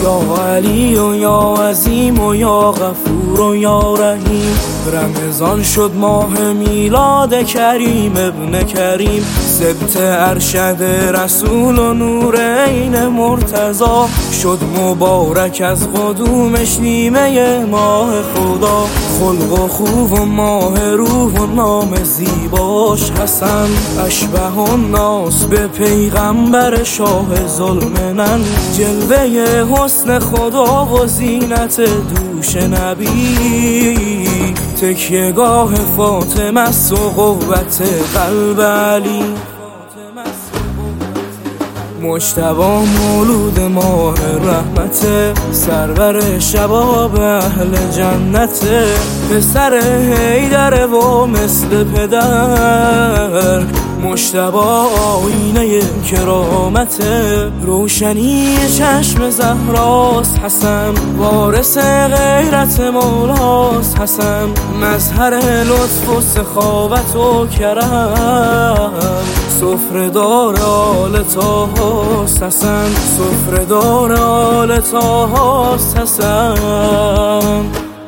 یا علی و یا عظیم و یا غفور و یا رحیم. رمضان شد ماه میلاد کریم ابن کریم، سبت ارشد رسول و نور عین مرتضی. شد مبارک از قدومش نیمه ماه خدا، خلق و خوب و ماه روح و نام زیباش حسن. اشبه الناس به پیغمبر شاه ظلمنن، جلوه حسن خدا و زینت دوش نبی. تکیهگاه فاطمه است و قوت قلب علی. مجتبی مولود ماه رحمت، سرور شباب اهل جنت. پسر حیدر و مثل پدر، مجتبی آینه کرامت. روشنی چشم زهراست حسن، وارث غیرت مولاست حسن. مظهر لطف و سخاوت و کرم، سفره‌دار آل طاهاست حسن، سفره‌دار آل طاهاست حسن.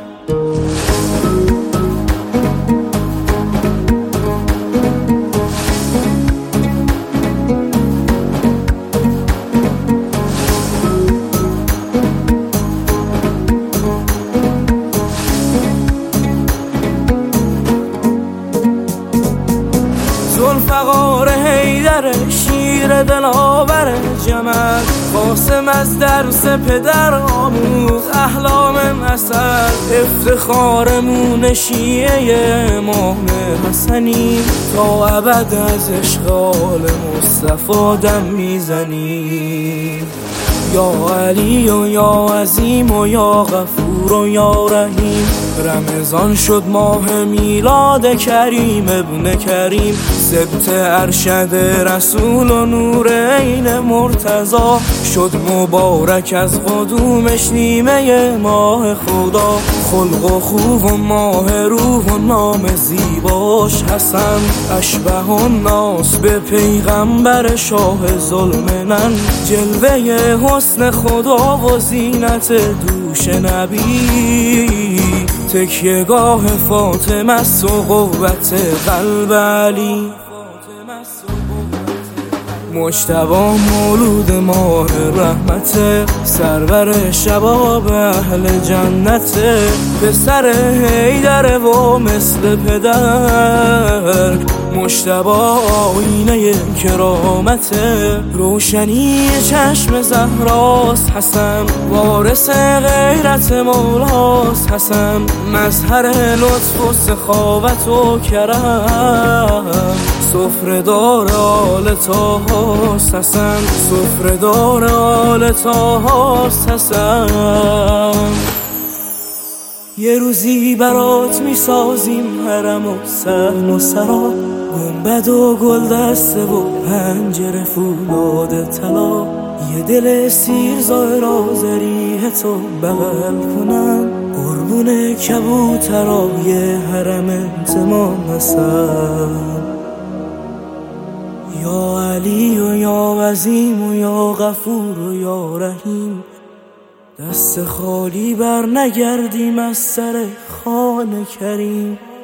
ذوالفقار حیدر شیر دلاور جمل، قاسم از درس پدر آموز احلام عسل. افتخارمون شیعه امام حسنی، تا ابد از عشق آل مصطفی دم میزنی. یا علی و یا عظیم و یا غفور و یا رحیم. رمضان شد ماه میلاد کریم ابن کریم، سبت ارشد رسول و نور عین مرتضی. شد مبارک از قدومش نیمه ماه خدا، خلق و خوب و ماه روح و نام زیباش حسن. اشبه الناس به پیغمبر شاه ظلمنن، جلوه حسن خدا و زینت دوش نبی. تکیهگاه فاطمه است و قوت قلب علی. مجتبی مولود ماه رحمت، سرور شباب اهل جنت. پسر حیدر و مثل پدر، مجتبی آینه کرامت. روشنی چشم زهراست حسن، وارث غیرت مولاست حسن. مظهر لطف و سخاوت و کرم، سفره‌دار آل طاهاست حسن، سفره‌دار آل طاهاست حسن. یه روزی برات میسازیم حرم و صحن و سرا، گنبد و گلدسته و پنجره فولاد طلا. یه دل سیر زائر آذریه تو بغل کنن، قربون کبوترای حرم انتمام حسن. یا علی و یا عظیم و یا غفور و یا رحیم. دست خالی بر نگردیم از سر خوان کریم.